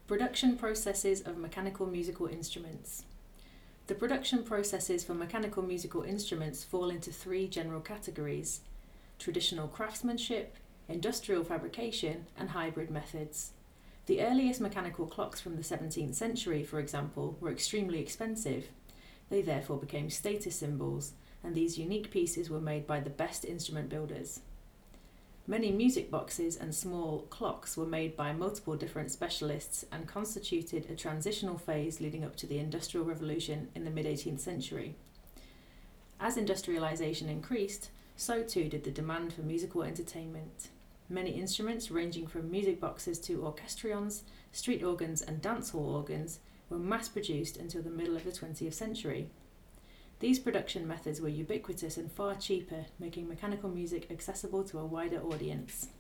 Production processes of mechanical musical instruments. The production processes for mechanical musical instruments fall into three general categories: traditional craftsmanship, industrial fabrication, and hybrid methods. The earliest mechanical clocks from the 17th century, for example, were extremely expensive. They therefore became status symbols, and these unique pieces were made by the best instrument builders. Many music boxes and small clocks were made by multiple different specialists and constituted a transitional phase leading up to the Industrial Revolution in the mid-18th century. As industrialisation increased, so too did the demand for musical entertainment. Many instruments, ranging from music boxes to orchestrions, street organs and dance hall organs, were mass-produced until the middle of the 20th century. These production methods were ubiquitous and far cheaper, making mechanical music accessible to a wider audience.